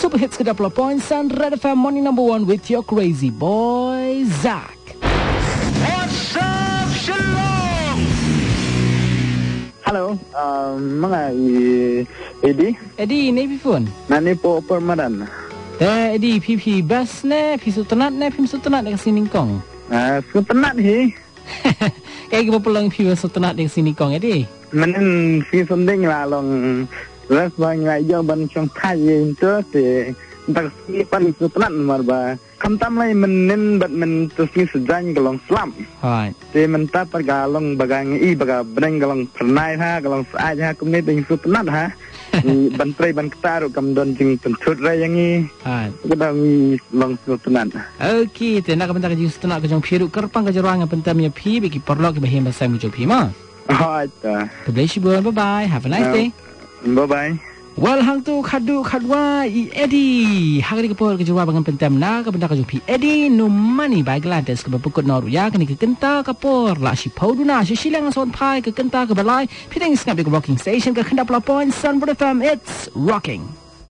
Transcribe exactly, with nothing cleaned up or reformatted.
Super Hits ke dua puluh poin Sun Red F M Morning Number One with your crazy boy Zach. What's up, Shalom? Halo, um, mga Eddie? Eddie, ni phone. Nani po permadan. Eh, Eddie, pipi bas ne, pi sutenat ne, pi sutenat ne kasi ningkong. Ah, sutenat hi. Kayak kita pulang pi sutenat ne kasi ningkong, Eddie. Manin fi sunding la long ras bang ngai jong ban chong thai yin to te tak si pan sutenat mar ba. Kam tam lai menin bat men to si sejan galong slam. Hai. Te men ta par galong bagang i baga breng galong pernai ha galong sa ha kum ne ding sutenat ha. Ban trai ban ktaru kam don jing pentut ra yang i. Hai. Kedang long sutenat. Okey, te nak bentar je sutenat ke jong pi ru kerpang ke jeruang pentamnya pi bagi perlu ke bahim basai mu pi ma. Oh, ta. Keblesi bye bye. Have a nice day. Bye bye. Well, hang tu khadu khadwa i Eddie. Hang ni kepol ke jua bangan pentam na ke benda ke jupi Eddie no money by Gladys ke berpukut noru ya ke ni ke kenta kapor la si poduna si silang son pai ke kenta ke balai. Piteng snap ke rocking station ke kenda pula point Sun F M. It's rocking.